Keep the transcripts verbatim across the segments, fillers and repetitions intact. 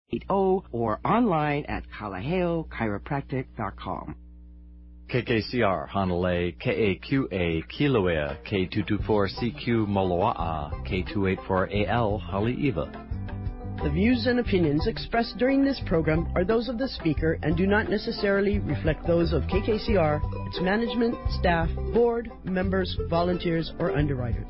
eight zero or online at kalaheo chiropractic dot com. K K C R Honolulu, K A Q A Kilauea, K two two four C Q Moloa'a, K two eight four A L Haleiwa. The views and opinions expressed during this program are those of the speaker and do not necessarily reflect those of K K C R, its management, staff, board, members, volunteers, or underwriters.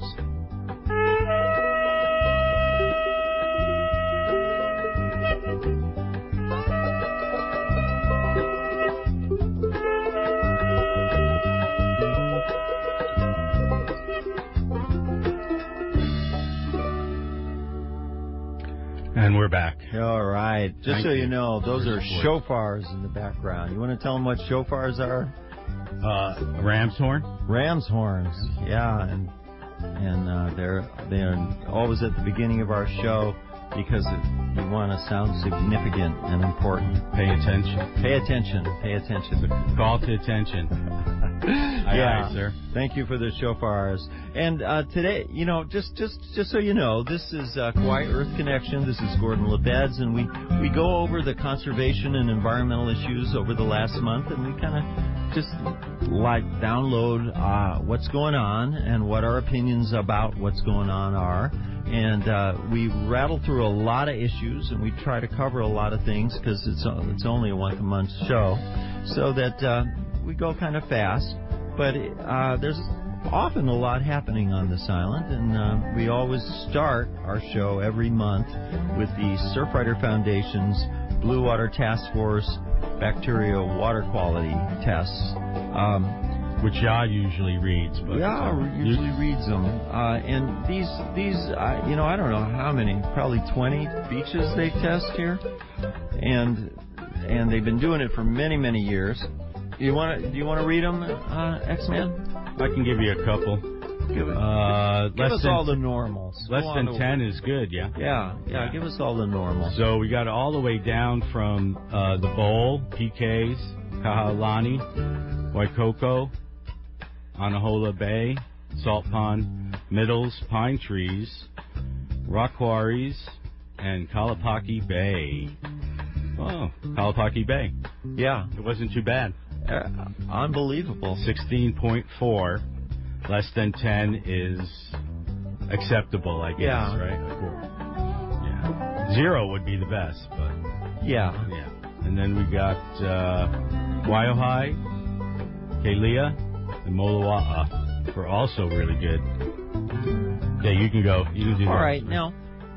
And we're back. All right. Just Thank so you you know, those for are your shofars in the background. You want to tell them what shofars are? Uh, ram's horn? Ram's horns. Yeah, and and uh, they're they're always at the beginning of our show because it, we want to sound significant and important. Pay attention. Pay attention. Pay attention. Call to attention. Aye, Yeah, aye, sir. Thank you for the shofars. And uh, today, you know, just just just so you know, this is uh, Kauai Earth Connection. This is Gordon Lebeds, and we we go over the conservation and environmental issues over the last month, and we kind of just like download uh, what's going on and what our opinions about what's going on are. And uh, we rattle through a lot of issues, and we try to cover a lot of things because it's it's only a once a month show, so that uh, we go kind of fast. But uh, there's often a lot happening on this island, and uh, we always start our show every month with the Surfrider Foundation's Blue Water Task Force bacterial water quality tests. Um, Which Yah usually reads. But, yeah, uh, usually you... reads them. Uh, and these, these, uh, you know, I don't know how many, probably twenty beaches they test here. And and they've been doing it for many, many years. Do you want to, do you want to read them, uh, X-Man? I can give you a couple. Give, it, uh, give less us than, all the normals. Less Go than to, ten is good, yeah? Yeah, yeah, yeah, give us all the normals. So we got all the way down from uh, the Bowl, P Ks, Kahalani, Waikoko, Anahola Bay, Salt Pond, Middles, Pine Trees, Rock Quarries, and Kalapaki Bay. Oh, Kalapaki Bay. Yeah. It wasn't too bad. Uh, unbelievable. sixteen point four. Less than ten is acceptable, I guess, Yeah. right? Yeah. Zero would be the best, but... Yeah. Yeah. And then we got uh, Waiohai, Kelea, and Moloa'a were also really good. Yeah, you can go. You can do that. All right, now,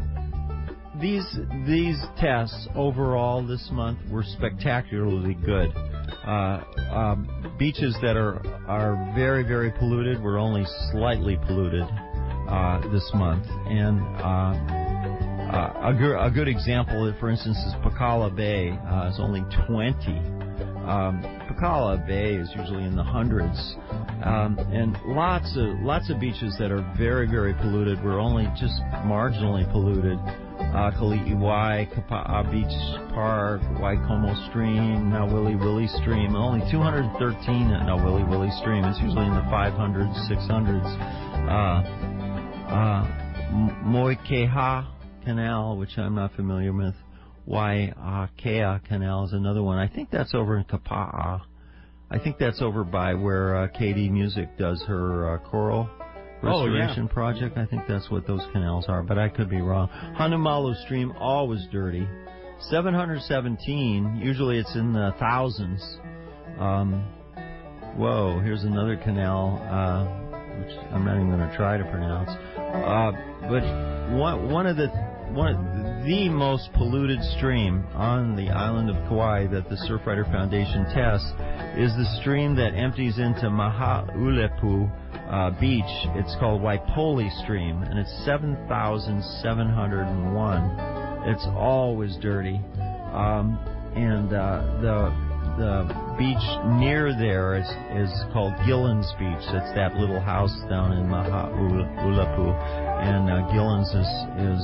these these tests overall this month were spectacularly good. Uh, um, beaches that are are very, very polluted were only slightly polluted uh, this month. And uh, uh, a, good, a good example, for instance, is Pakala Bay. Uh, it's only twenty. Um, Pakala Bay is usually in the hundreds. Um, and lots of lots of beaches that are very, very polluted were only just marginally polluted. Uh, Kali'iwai, Kapa'a Beach Park, Waikomo Stream, Nawili Willie Stream. Only two hundred thirteen at Nawili Willie Stream. It's usually in the five hundreds, six hundreds. Uh, uh, Moikeha Canal, which I'm not familiar with. Waikea Canal is another one. I think that's over in Kapa'a. I think that's over by where uh, Katie Music does her uh, choral restoration oh, yeah. project. I think that's what those canals are, but I could be wrong. Hanamalu Stream, always dirty. seven hundred seventeen, usually it's in the thousands. Um, whoa, here's another canal, uh, which I'm not even going to try to pronounce. Uh, but one, one of the one of the most polluted stream on the island of Kauai that the Surfrider Foundation tests is the stream that empties into Mahaulepu uh, Beach. It's called Waipoli Stream, and it's seven thousand seven hundred one. It's always dirty. Um, and uh, the the beach near there is, is called Gillen's Beach. It's that little house down in Mahaulepu. And uh, Gillen's is, is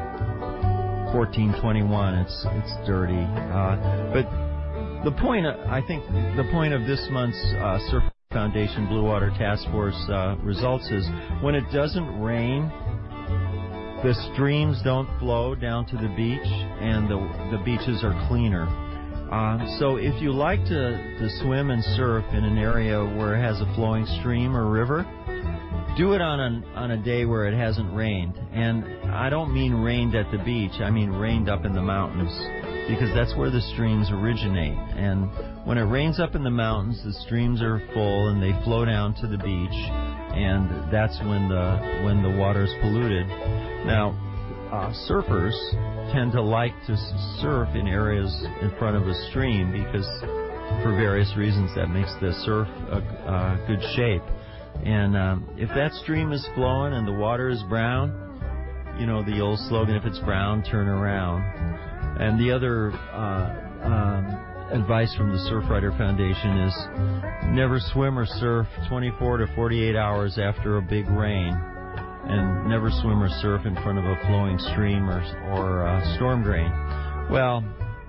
um, fourteen twenty-one. It's it's dirty. Uh, but the point, I think, the point of this month's uh, Surf Foundation Blue Water Task Force uh, results is when it doesn't rain, the streams don't flow down to the beach, and the the beaches are cleaner. Uh, so if you like to, to swim and surf in an area where it has a flowing stream or river, do it on an, on a day where it hasn't rained. And I don't mean rained at the beach, I mean rained up in the mountains, because that's where the streams originate. And when it rains up in the mountains, the streams are full and they flow down to the beach, and that's when the when the water's polluted. Now, uh, surfers tend to like to surf in areas in front of a stream because, for various reasons, that makes the surf a, a good shape. And um, if that stream is flowing and the water is brown, you know the old slogan, if it's brown, turn around. And the other uh, um, advice from the Surfrider Foundation is never swim or surf twenty-four to forty-eight hours after a big rain. And never swim or surf in front of a flowing stream or, or uh, storm drain. Well,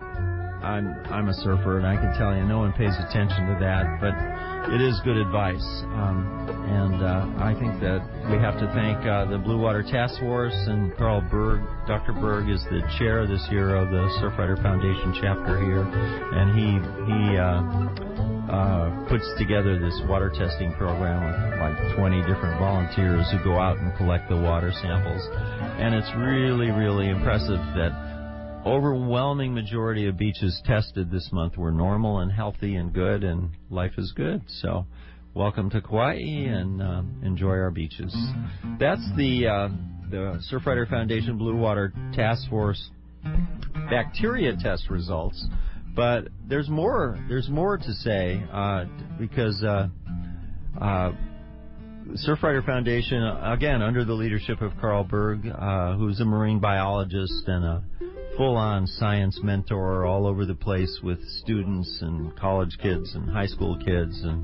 I'm I'm a surfer, and I can tell you no one pays attention to that, but it is good advice. Um, and uh, I think that we have to thank uh, the Blue Water Task Force and Carl Berg. Doctor Berg is the chair this year of the Surfrider Foundation chapter here, and he he uh, uh, puts together this water testing program with like twenty different volunteers who go out and collect the water samples. And it's really, really impressive that overwhelming majority of beaches tested this month were normal and healthy and good, and life is good. So welcome to Kauai, and uh, enjoy our beaches. That's the uh, the Surfrider Foundation Blue Water Task Force bacteria test results. But there's more. There's more to say uh, because uh, uh, Surfrider Foundation, again under the leadership of Carl Berg, uh, who's a marine biologist and a full-on science mentor all over the place with students and college kids and high school kids and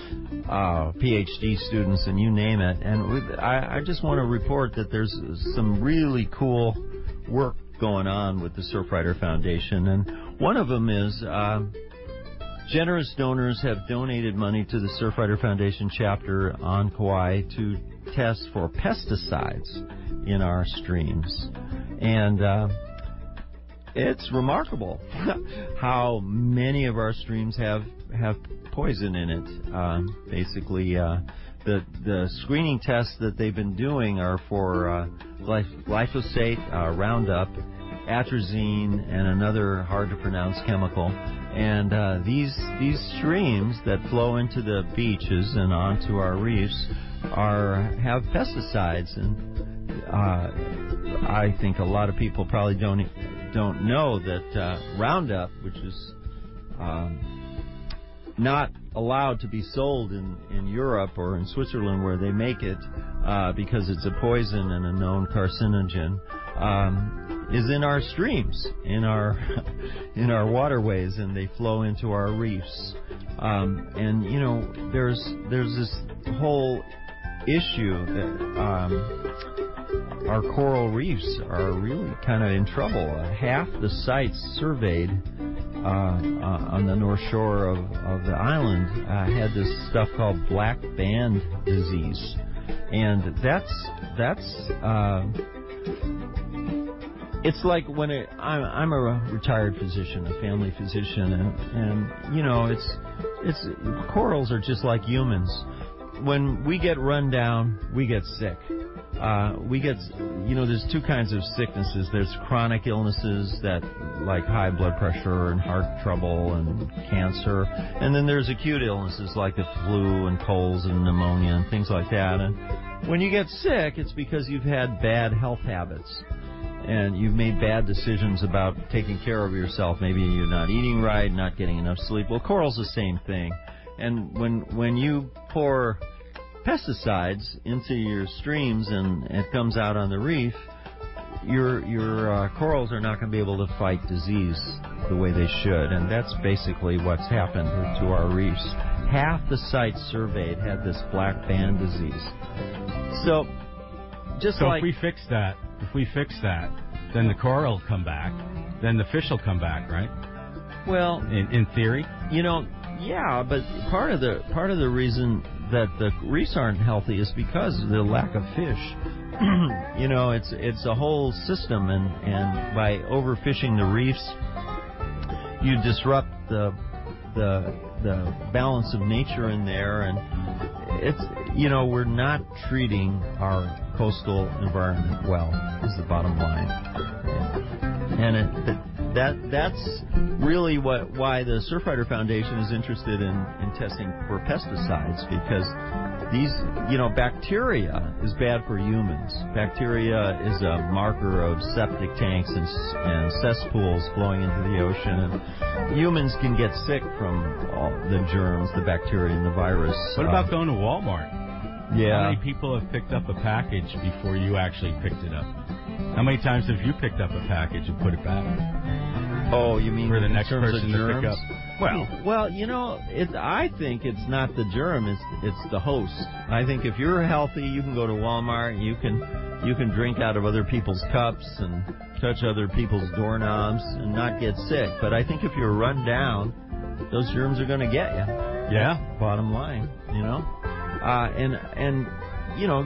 uh, P H D students and you name it. And with, I, I just want to report that there's some really cool work going on with the Surfrider Foundation. And one of them is uh, generous donors have donated money to the Surfrider Foundation chapter on Kauai to test for pesticides in our streams. And uh, it's remarkable how many of our streams have have poison in it. Uh, basically, uh, the the screening tests that they've been doing are for uh, glyph- glyphosate, uh, Roundup, atrazine, and another hard to pronounce chemical. And uh, these these streams that flow into the beaches and onto our reefs are have pesticides, and uh, I think a lot of people probably don't. don't know that uh, Roundup, which is um, not allowed to be sold in, in Europe or in Switzerland where they make it uh, because it's a poison and a known carcinogen, um, is in our streams, in our in our waterways, and they flow into our reefs. Um, and you know, there's there's this whole issue that um, our coral reefs are really kind of in trouble. Uh, half the sites surveyed uh, uh, on the north shore of, of the island uh, had this stuff called black band disease, and that's that's uh, it's like when it, I'm, I'm a retired physician, a family physician, and, and you know it's it's corals are just like humans. When we get run down, we get sick. Uh, we get, you know, there's two kinds of sicknesses. There's chronic illnesses that, like high blood pressure and heart trouble and cancer. And then there's acute illnesses like the flu and colds and pneumonia and things like that. And when you get sick, it's because you've had bad health habits. And you've made bad decisions about taking care of yourself. Maybe you're not eating right, not getting enough sleep. Well, coral's the same thing. And when when you pour pesticides into your streams and it comes out on the reef, your your uh, corals are not going to be able to fight disease the way they should. And that's basically what's happened to our reefs. Half the sites surveyed had this black band disease. So, just so like... if we fix that, if we fix that, then the coral will come back, then the fish will come back, right? Well... In, in theory? You know... Yeah, but part of the part of the reason that the reefs aren't healthy is because of the lack of fish. You know, it's it's a whole system, and, and by overfishing the reefs, you disrupt the the the balance of nature in there, and it's, you know, we're not treating our coastal environment well, is the bottom line. And it, that that's really what why the Surfrider Foundation is interested in, in testing for pesticides, because these, you know, bacteria is bad for humans. Bacteria is a marker of septic tanks and, and cesspools flowing into the ocean, and humans can get sick from all the germs, the bacteria, and the virus. What about going to Walmart? Yeah. How many people have picked up a package before you actually picked it up? How many times have you picked up a package and put it back? Oh, you mean for the in next terms person of to pick germs? up? Well, well, you know, it, I think it's not the germ; it's it's the host. I think if you're healthy, you can go to Walmart, you can you can drink out of other people's cups and touch other people's doorknobs and not get sick. But I think if you're run down, those germs are going to get you. Yeah. That's bottom line, you know, uh, and and you know.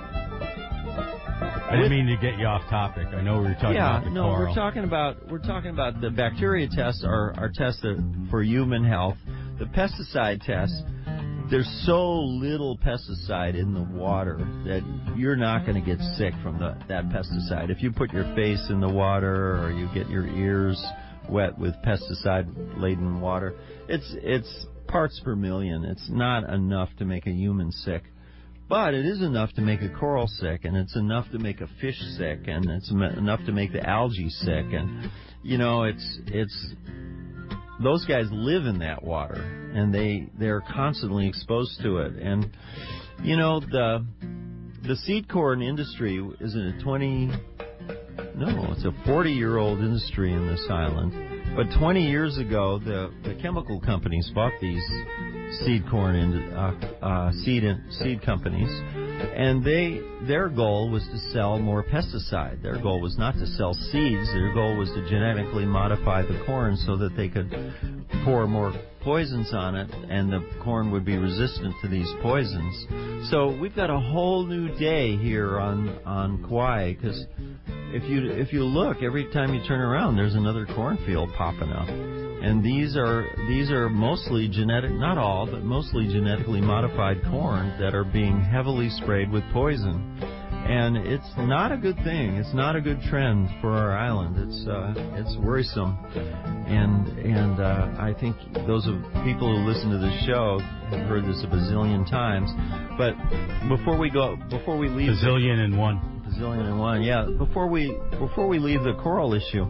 I didn't mean to get you off topic. I know we were talking yeah, about the no, coral. we're talking about we're talking about the bacteria tests are are tests for human health. The pesticide tests, there's so little pesticide in the water that you're not going to get sick from the, that pesticide. If you put your face in the water or you get your ears wet with pesticide-laden water, it's it's parts per million. It's not enough to make a human sick. But it is enough to make a coral sick, and it's enough to make a fish sick, and it's enough to make the algae sick. And, you know, it's it's those guys live in that water, and they they're constantly exposed to it. And, you know, the the seed corn industry is a twenty no, it's a forty-year-old industry in this island. But twenty years ago, the the chemical companies bought these seed corn and uh, uh, seed in, seed companies, and they their goal was to sell more pesticide. Their goal was not to sell seeds. Their goal was to genetically modify the corn so that they could pour more poisons on it, and the corn would be resistant to these poisons. So we've got a whole new day here on on Kauai, because if you if you look, every time you turn around, there's another cornfield popping up. And these are these are mostly genetic, not all, but mostly genetically modified corn that are being heavily sprayed with poison. And it's not a good thing. It's not a good trend for our island. It's uh, it's worrisome. And and uh, I think those of people who listen to this show have heard this a bazillion times. But before we go, before we leave, bazillion and one, bazillion and one, yeah. Before we before we leave the coral issue.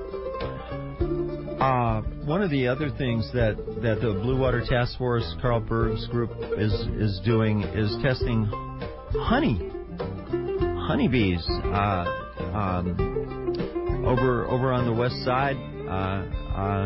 Uh, one of the other things that, that the Blue Water Task Force, Carl Berg's group, is is doing is testing honey, honeybees. Uh, um, over over on the west side, uh, uh,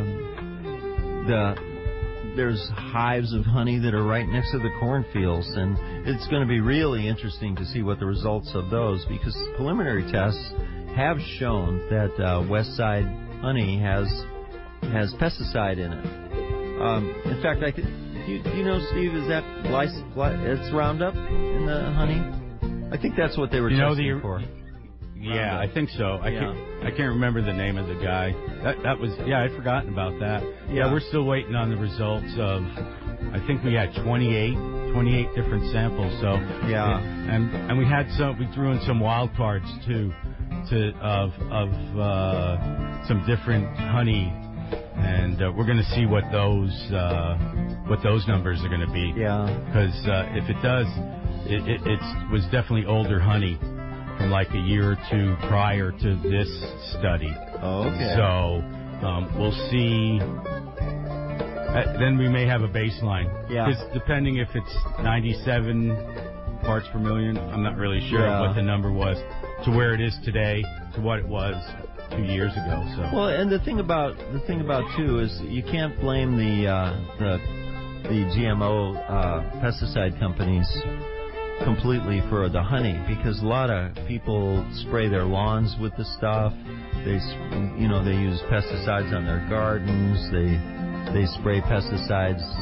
the there's hives of honey that are right next to the cornfields, and it's going to be really interesting to see what the results of those, because preliminary tests have shown that uh, west side honey has has pesticide in it. Um, in fact, I th- do, you, do you know, Steve, is that glyc- gly- it's Roundup in the honey? I think that's what they were you testing know the, for. Yeah, Roundup. I think so. I yeah. can't I can't remember the name of the guy. That that was yeah, I'd forgotten about that. Yeah, yeah we're still waiting on the results of. I think we had twenty-eight, twenty-eight different samples. So yeah, and and we had some. We threw in some wild cards too, to of of uh, some different honey. And uh, we're going to see what those uh, what those numbers are going to be. Yeah. Because uh, if it does, it, it it's, was definitely older honey from like a year or two prior to this study. Oh, okay. So um, we'll see. Uh, then we may have a baseline. Yeah. Because depending if it's ninety-seven parts per million, I'm not really sure yeah. what the number was, to where it is today, to what it was two years ago. So well, and the thing about the thing about too is you can't blame the uh, the the G M O uh, pesticide companies completely for the honey, because a lot of people spray their lawns with the stuff. They you know they use pesticides on their gardens. They they spray pesticides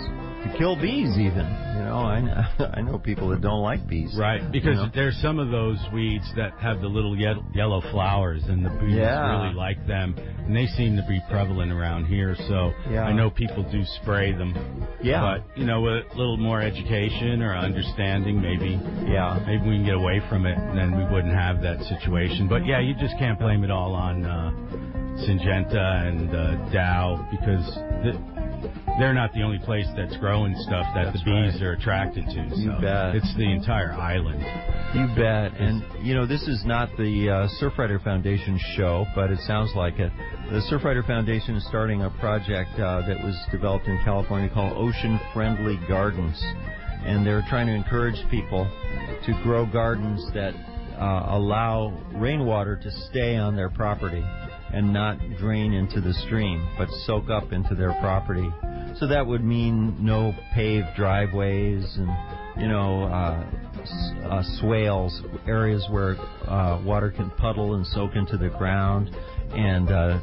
to kill bees even. You know, I, I know people that don't like bees. Right, because you know? there's some of those weeds that have the little ye- yellow flowers, and the bees Yeah. really like them, and they seem to be prevalent around here, so Yeah. I know people do spray them. Yeah. But, you know, with a little more education or understanding, maybe Yeah. maybe we can get away from it, and then we wouldn't have that situation. But, yeah, you just can't blame it all on uh, Syngenta and uh, Dow, because the, they're not the only place that's growing stuff that That's the bees right. are attracted to. So You bet. It's the entire island. You bet. And, you know, this is not the uh, Surfrider Foundation show, but it sounds like it. The Surfrider Foundation is starting a project uh, that was developed in California called Ocean Friendly Gardens. And they're trying to encourage people to grow gardens that uh, allow rainwater to stay on their property and not drain into the stream, but soak up into their property. So that would mean no paved driveways and, you know, uh, s- uh, swales, areas where uh, water can puddle and soak into the ground, and uh,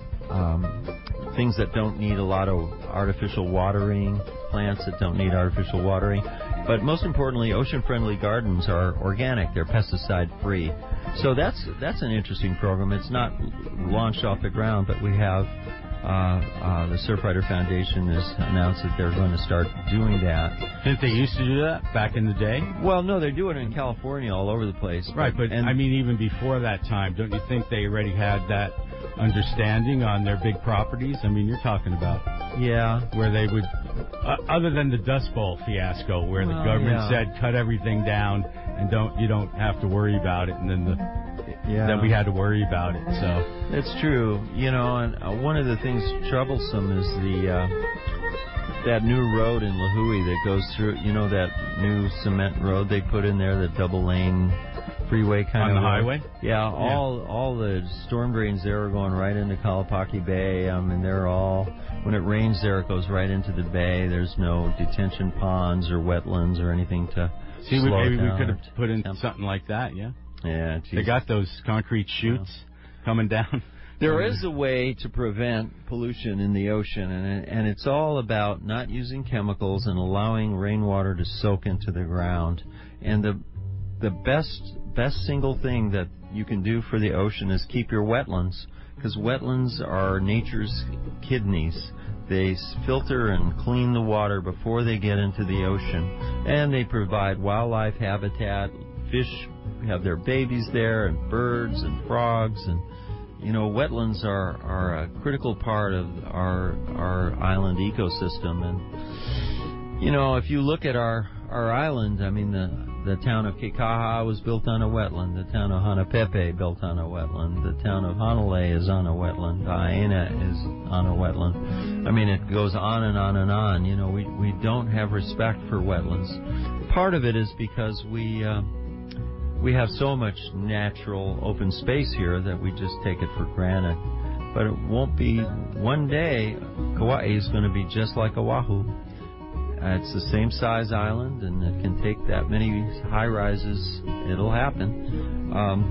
um, things that don't need a lot of artificial watering, plants that don't need artificial watering. But most importantly, ocean-friendly gardens are organic. They're pesticide-free. So that's that's an interesting program. It's not launched off the ground, but we have uh, uh, the Surfrider Foundation has announced that they're going to start doing that. Didn't they used to do that back in the day? Well, no, they do it in California all over the place. Right, but and I mean, even before that time, don't you think they already had that understanding on their big properties? I mean, you're talking about yeah, where they would, uh, other than the Dust Bowl fiasco, where the Well, government yeah. said cut everything down and don't you don't have to worry about it, and then the yeah. then we had to worry about it. So It's true, you know, and uh, one of the things troublesome is the uh, that new road in Lihue that goes through, you know, that new cement road they put in there, the double lane freeway kind on of the road. highway. Yeah, all all the storm drains there are going right into Kalapaki Bay. I mean, they're all, when it rains there, it goes right into the bay. There's no detention ponds or wetlands or anything to See, we, slow maybe it we down. could have put in something like that. Yeah, Yeah, they geez. got those concrete chutes coming down. There is a way to prevent pollution in the ocean, and and it's all about not using chemicals and allowing rainwater to soak into the ground. And the the best best single thing that you can do for the ocean is keep your wetlands, because wetlands are nature's kidneys. They s- filter and clean the water before they get into the ocean, and they provide wildlife habitat. Fish have their babies there, and birds and frogs, and you know, wetlands are, are a critical part of our our island ecosystem. And you know, if you look at our our island, I mean, the the town of Kekaha was built on a wetland. The town of Hanapepe built on a wetland. The town of Hanalei is on a wetland. Aina is on a wetland. I mean, it goes on and on and on. You know, we we don't have respect for wetlands. Part of it is because we. Uh, We have so much natural open space here that we just take it for granted. But it won't be one day. Kauai is going to be just like Oahu. Uh, it's the same size island, and it can take that many high rises. It'll happen. Um,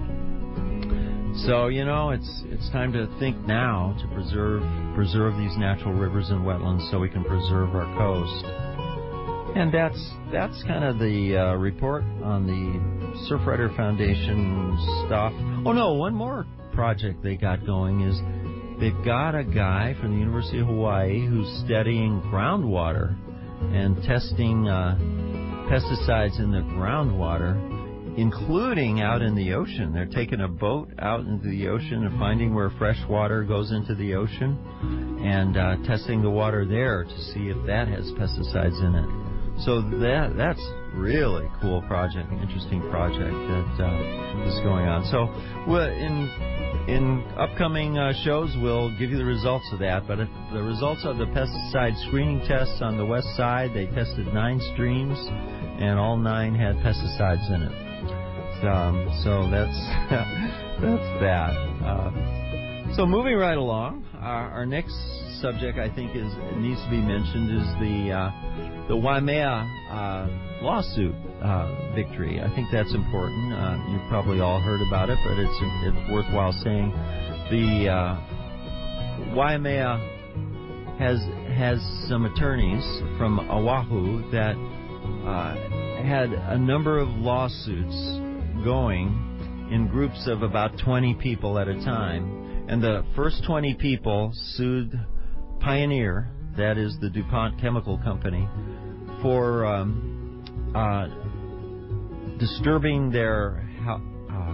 so you know, it's it's time to think now to preserve preserve these natural rivers and wetlands so we can preserve our coast. And that's that's kind of the uh, report on the Surfrider Foundation stuff. Oh no, one more project they got going is they've got a guy from the University of Hawaii who's studying groundwater and testing uh, pesticides in the groundwater, including out in the ocean. They're taking a boat out into the ocean and finding where fresh water goes into the ocean and uh, testing the water there to see if that has pesticides in it. So that that's really cool project, interesting project that uh, is going on. So well, in in upcoming uh, shows, we'll give you the results of that. But if the results of the pesticide screening tests on the west side, they tested nine streams, and all nine had pesticides in it. Um, so that's that's that. Uh, so moving right along, our, our next subject I think is needs to be mentioned is the uh, the Waimea uh, lawsuit uh, victory. I think that's important. Uh, you've probably all heard about it, but it's it's worthwhile saying. The uh, Waimea has has some attorneys from Oahu that uh, had a number of lawsuits going in groups of about twenty people at a time. And the first twenty people sued Pioneer, that is the DuPont Chemical Company, for um, uh, disturbing their, uh,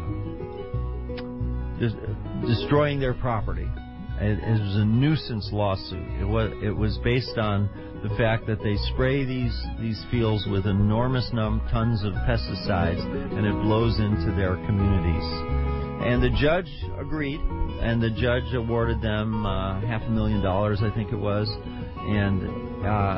dis- destroying their property. It, it was a nuisance lawsuit. It was it was based on the fact that they spray these these fields with enormous num- tons of pesticides, and it blows into their communities. And the judge agreed, and the judge awarded them uh, half a million dollars, I think it was. And uh,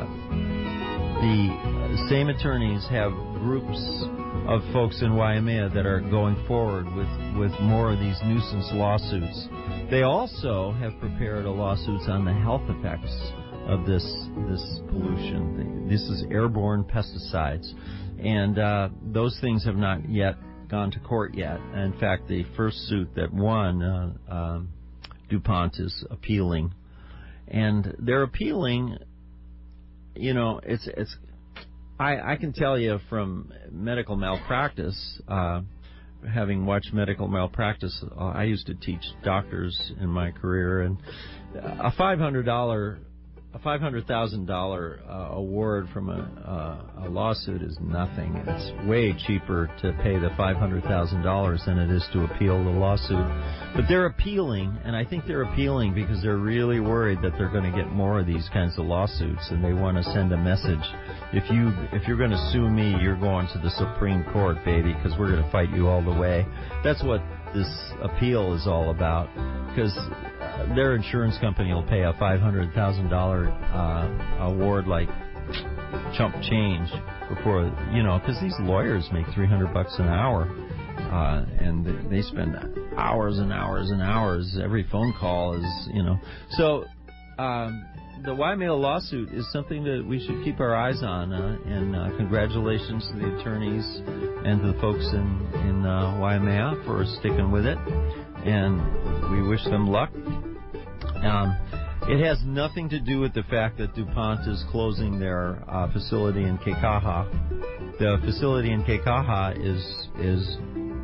the same attorneys have groups of folks in Waimea that are going forward with, with more of these nuisance lawsuits. They also have prepared a lawsuit on the health effects of this this pollution. This is airborne pesticides, and uh, those things have not yet gone to court yet. In fact, the first suit that won, uh, uh, DuPont is appealing, and they're appealing. You know, it's it's. I, I can tell you from medical malpractice. Uh, Having watched medical malpractice, uh, I used to teach doctors in my career, and a five hundred dollar, a five hundred thousand dollar uh, award from a, uh, a lawsuit is nothing. It's way cheaper to pay the five hundred thousand dollars than it is to appeal the lawsuit. But they're appealing, and I think they're appealing because they're really worried that they're going to get more of these kinds of lawsuits, and they want to send a message. If you if you're going to sue me, you're going to the Supreme Court, baby, because we're going to fight you all the way. That's what this appeal is all about, because their insurance company will pay a five hundred thousand dollars uh, award like chump change before, you know, because these lawyers make three hundred bucks an hour, uh, and they spend hours and hours and hours. Every phone call is, you know, so. Um, The Waimea lawsuit is something that we should keep our eyes on, uh, and uh, congratulations to the attorneys and to the folks in, in uh, Waimea for sticking with it, and we wish them luck. Um, it has nothing to do with the fact that DuPont is closing their uh, facility in Kekaha. The facility in Kekaha is is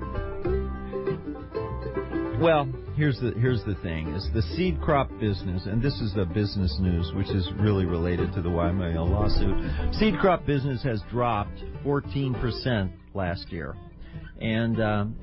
well. Here's the here's the thing: is the seed crop business, and this is the business news, which is really related to the Waimea lawsuit. Seed crop business has dropped fourteen percent last year, and um,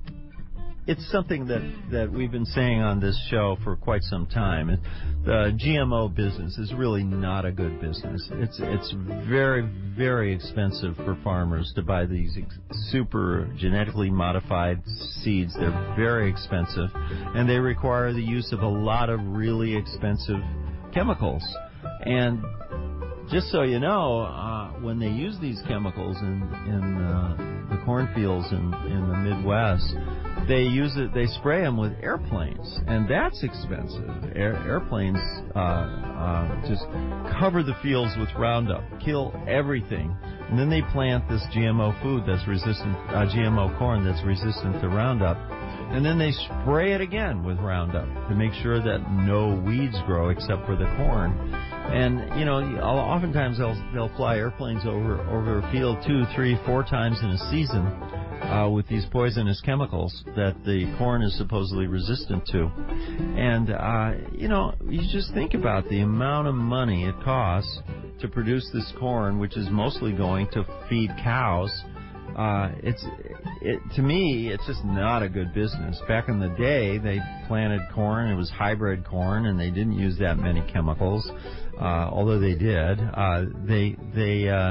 it's something that, that we've been saying on this show for quite some time. The G M O business is really not a good business. It's it's very, very expensive for farmers to buy these ex- super genetically modified seeds. They're very expensive, and they require the use of a lot of really expensive chemicals. And just so you know, uh, when they use these chemicals in, in uh, the cornfields in, in the Midwest, they use it. They spray them with airplanes, and that's expensive. Air, airplanes uh, uh, just cover the fields with Roundup, kill everything, and then they plant this G M O food that's resistant, uh, G M O corn that's resistant to Roundup, and then they spray it again with Roundup to make sure that no weeds grow except for the corn. And you know, oftentimes they'll they'll fly airplanes over over a field two, three, four times in a season uh, with these poisonous chemicals that the corn is supposedly resistant to. And uh, you know, you just think about the amount of money it costs to produce this corn, which is mostly going to feed cows. Uh, it's it, to me, it's just not a good business. Back in the day, they planted corn; it was hybrid corn, and they didn't use that many chemicals. Uh, although they did, uh, they they uh,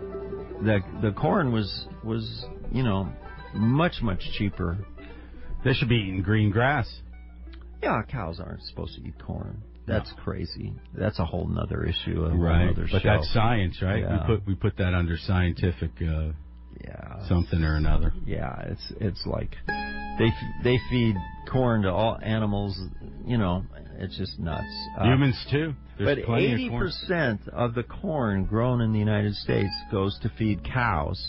the the corn was was you know much much cheaper. They should be eating green grass. Yeah, cows aren't supposed to eat corn. That's no. crazy. That's a whole nother issue. A right, whole other but show. That's science, right? Yeah. We put we put that under scientific. Uh, Yeah, something or another. Yeah, it's it's like they they feed corn to all animals. You know, it's just nuts. Uh, Humans too. There's but eighty percent of the corn grown in the United States goes to feed cows.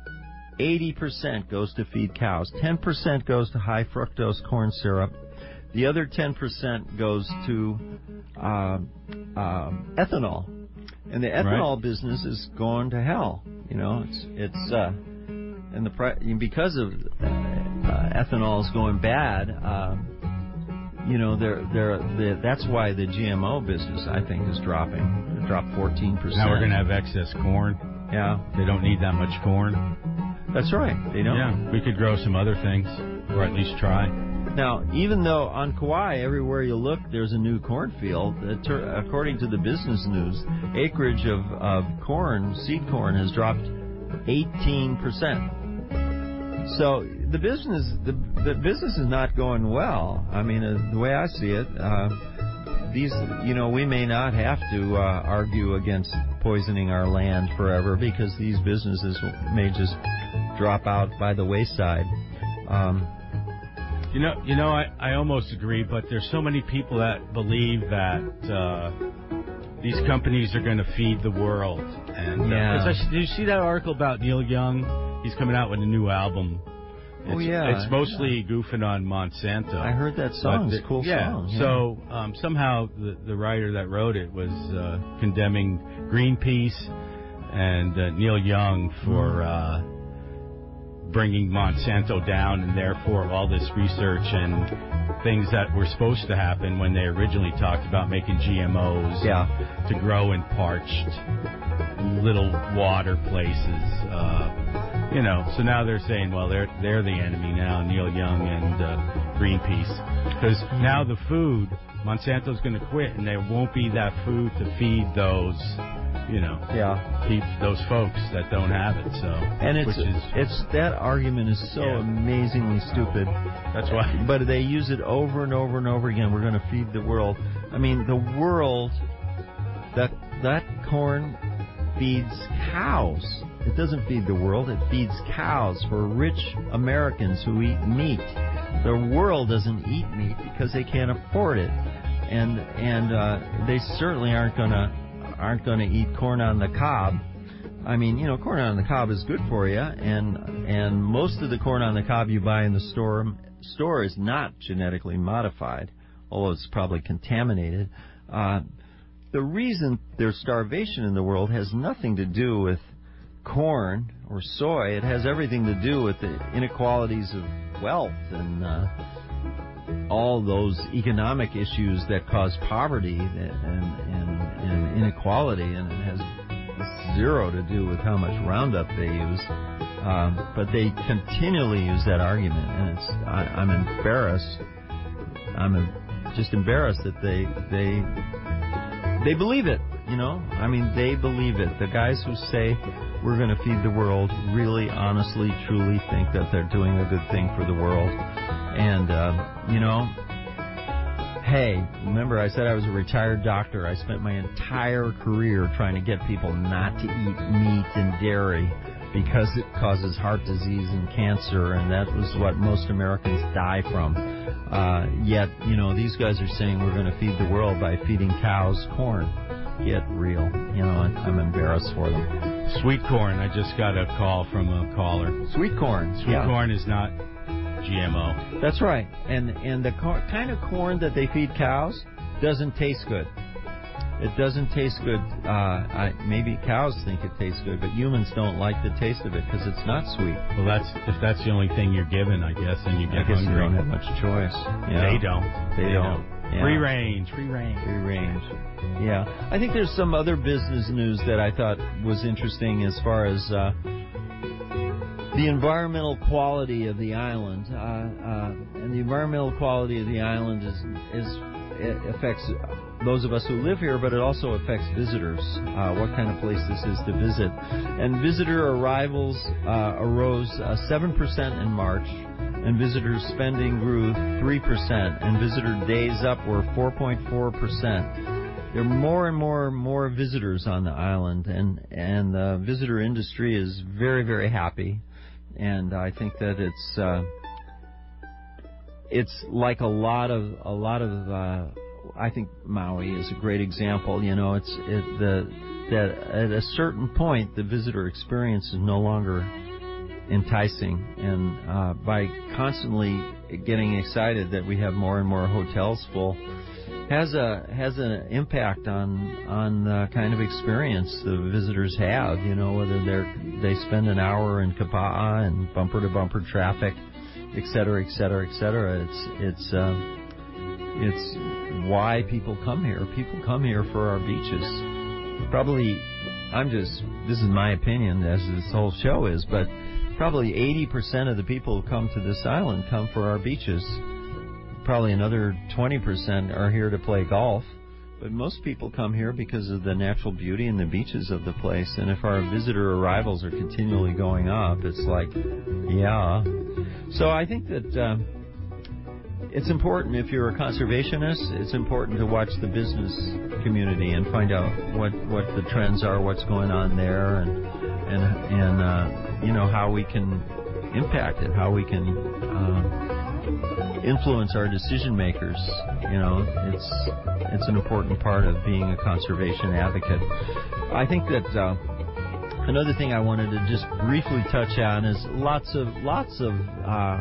Eighty percent goes to feed cows. Ten percent goes to high fructose corn syrup. The other ten percent goes to uh, uh, ethanol, and the ethanol Right. business is going to hell. You know, it's it's uh, and the pri- because of uh, ethanol is going bad. Uh, you know, they're, they're, they're, that's why the G M O business, I think, is dropping. It dropped fourteen percent. Now we're going to have excess corn. Yeah, They don't need that much corn. that's right. They don't. Yeah, we could grow some other things, or at least try. Now, even though on Kauai, everywhere you look, there's a new cornfield, uh, ter- according to the business news, acreage of, of corn, seed corn, has dropped eighteen percent. So the business, the, the business is not going well. I mean, uh, the way I see it, uh, these, you know, we may not have to uh, argue against poisoning our land forever because these businesses may just drop out by the wayside. Um, You know, you know, I, I almost agree, but there's so many people that believe that uh, these companies are going to feed the world. And uh, Yeah. 'cause I, did you see that article about Neil Young? He's coming out with a new album. It's, Oh, yeah. It's mostly goofing on Monsanto. I heard that song. It's a cool yeah, song. So um, somehow the, the writer that wrote it was uh, condemning Greenpeace and uh, Neil Young for uh, bringing Monsanto down, and therefore all this research and things that were supposed to happen when they originally talked about making G M Os Yeah. to grow in parched little water places. Uh, you know, so now they're saying, well, they're they're the enemy now, Neil Young and uh, Greenpeace, because now the food, Monsanto's going to quit, and there won't be that food to feed those, you know, Yeah. keep those folks that don't have it. So, And it's which is it's that argument is so Yeah. amazingly stupid. that's why. But they use it over and over and over again. We're going to feed the world. I mean, the world, that that corn feeds cows. It doesn't feed the world. It feeds cows for rich Americans who eat meat. The world doesn't eat meat because they can't afford it, and and uh, they certainly aren't gonna aren't gonna eat corn on the cob. I mean, you know, corn on the cob is good for you, and and most of the corn on the cob you buy in the store store is not genetically modified, although it's probably contaminated. Uh, the reason there's starvation in the world has nothing to do with corn or soy. It has everything to do with the inequalities of wealth and uh, all those economic issues that cause poverty and, and, and inequality, and it has zero to do with how much Roundup they use. Um, but they continually use that argument, and it's I, I'm embarrassed. I'm a, just embarrassed that they they they believe it. You know, I mean, they believe it. The guys who say we're going to feed the world really, honestly, truly think that they're doing a good thing for the world. And uh, you know, hey, remember I said I was a retired doctor. I spent my entire career trying to get people not to eat meat and dairy because it causes heart disease and cancer, and that was what most Americans die from. Uh, yet, you know, these guys are saying we're going to feed the world by feeding cows corn. Get real. You know, I'm embarrassed for them. Sweet corn. I just got a call from a caller. Sweet corn. Sweet yeah. corn is not G M O. That's right. And and the cor- kind of corn that they feed cows doesn't taste good. It doesn't taste good. Uh, I, maybe cows think it tastes good, but humans don't like the taste of it because it's not sweet. Well, that's if that's the only thing you're given, I guess, and you I get guess hungry. you don't have much choice. You know? They don't. They don't. Yeah. Free range. Free range. Free range. Yeah. I think there's some other business news that I thought was interesting as far as uh, the environmental quality of the island. Uh, uh, and the environmental quality of the island is is it affects those of us who live here, but it also affects visitors. Uh, what kind of place this is to visit. And visitor arrivals uh, arose uh, seven percent in March. And visitor spending grew three percent, and visitor days up were four point four percent. There are more and more and more visitors on the island, and, and the visitor industry is very, very happy. And I think that it's uh, it's like a lot of a lot of uh, I think Maui is a great example. You know, it's it, the that at a certain point the visitor experience is no longer enticing. And uh, by constantly getting excited that we have more and more hotels full, has a has an impact on on the kind of experience the visitors have. You know, whether they're they spend an hour in Kapa'a and bumper to bumper traffic, et cetera, et cetera, et cetera. It's it's um, it's why people come here. People come here for our beaches. Probably, I'm just this is my opinion, as this whole show is, but probably eighty percent of the people who come to this island come for our beaches. Probably another twenty percent are here to play golf. But most people come here because of the natural beauty and the beaches of the place. And if our visitor arrivals are continually going up, it's like, yeah. So I think that uh, it's important, if you're a conservationist, it's important to watch the business community and find out what, what the trends are, what's going on there, and, and, and uh, you know, how we can impact it, how we can uh, influence our decision makers. You know, it's it's an important part of being a conservation advocate. I think that uh, another thing I wanted to just briefly touch on is lots of lots of uh,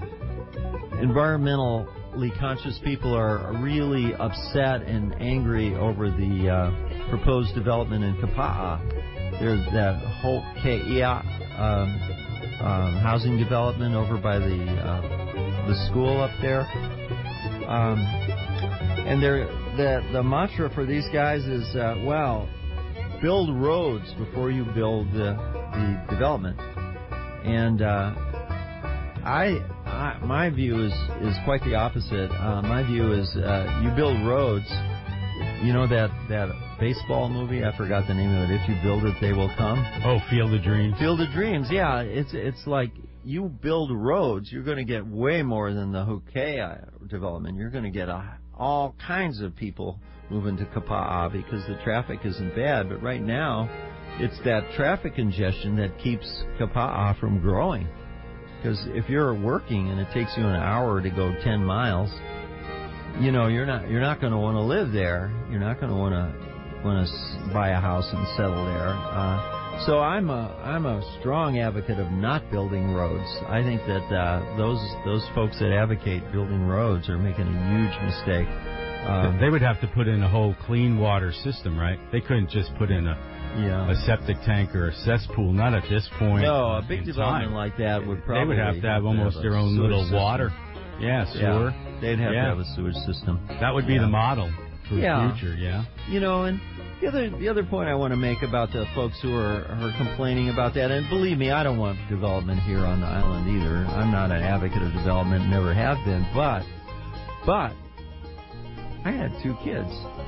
environmentally conscious people are really upset and angry over the uh, proposed development in Kapa'a. There's that whole Ke'ia um, um, housing development over by the uh, the school up there. Um, and they're, the the mantra for these guys is, uh, well, build roads before you build the, the development. And uh, I, I my view is, is quite the opposite. Uh, my view is uh, you build roads. You know that, that baseball movie? I forgot the name of it. If you build it, they will come. Oh, Field of Dreams. Field of Dreams. Yeah, it's it's like you build roads, you're going to get way more than the Hukea development. You're going to get a, all kinds of people moving to Kapa'a because the traffic isn't bad. But right now, it's that traffic congestion that keeps Kapa'a from growing. Because if you're working and it takes you an hour to go ten miles, you know you're not you're not going to want to live there. You're not going to want to want to buy a house and settle there. Uh, So I'm a I'm a strong advocate of not building roads. I think that uh, those those folks that advocate building roads are making a huge mistake. Um, they would have to put in a whole clean water system, right? They couldn't just put in a yeah. a septic tank or a cesspool. Not at this point. No, a big development time. like that would probably they would have to have, have almost to have their own little system. water. Yeah, sewer. Yeah, they'd have yeah. to have a sewage system. That would be yeah. the model for yeah. the future. Yeah. You know, and The other, the other point I want to make about the folks who are, are complaining about that, and believe me, I don't want development here on the island either. I'm not an advocate of development, never have been, but, but, I had two kids.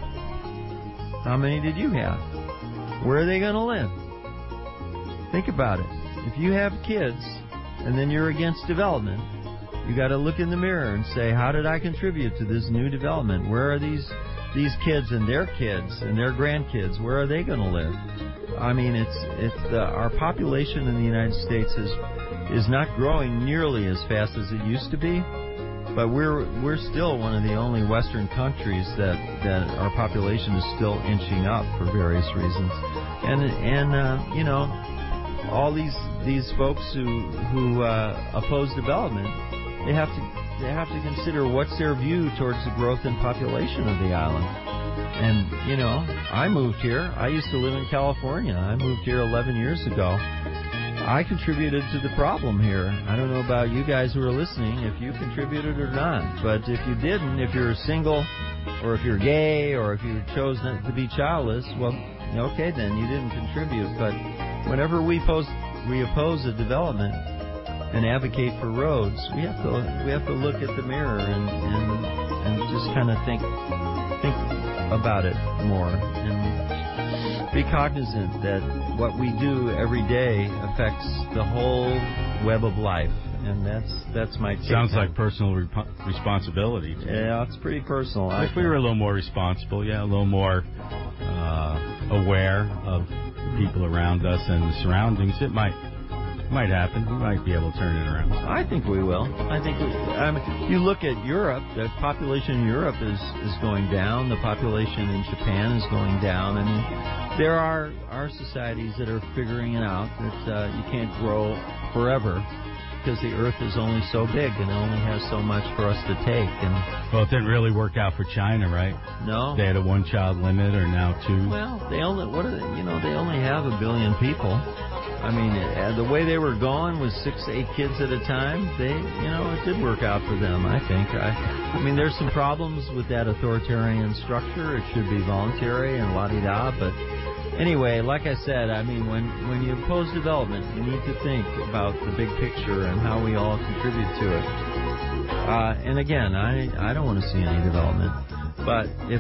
How many did you have? Where are they going to live? Think about it. If you have kids, and then you're against development, you got to look in the mirror and say, how did I contribute to this new development? Where are these... These kids and their kids and their grandkids, where are they going to live? I mean, it's it's the, our population in the United States is is not growing nearly as fast as it used to be, but we're we're still one of the only Western countries that, that our population is still inching up for various reasons. And and uh, you know, all these these folks who who uh, oppose development, they have to. They have to consider what's their view towards the growth in population of the island. And, you know, I moved here. I used to live in California. I moved here eleven years ago. I contributed to the problem here. I don't know about you guys who are listening, if you contributed or not. But if you didn't, if you're single, or if you're gay, or if you chose not to be childless, well, okay, then you didn't contribute. But whenever we, post, we oppose a development and advocate for roads, we have to we have to look at the mirror and and, and just kind of think think about it more and be cognizant that what we do every day affects the whole web of life, and that's that's my take. Sounds like personal rep- responsibility. Yeah, it's pretty personal. If we were a little more responsible, yeah, a little more uh, aware of the people around us and the surroundings, it might. Might happen. We might be able to turn it around. I think we will. I think we, I mean, you look at Europe. The population in Europe is, is going down. The population in Japan is going down. And there are are societies that are figuring it out that uh, you can't grow forever because the Earth is only so big and only has so much for us to take. And well, it didn't really work out for China, right? No. They had a one-child limit, or now two. Well, they only what are they, you know they only have a billion people. I mean, uh, the way they were going with six, eight kids at a time, they, you know, it did work out for them, I think. I, I mean, there's some problems with that authoritarian structure. It should be voluntary and la-di-da, but anyway, like I said, I mean, when, when you oppose development, you need to think about the big picture and how we all contribute to it. Uh, and again, I, I don't want to see any development, but if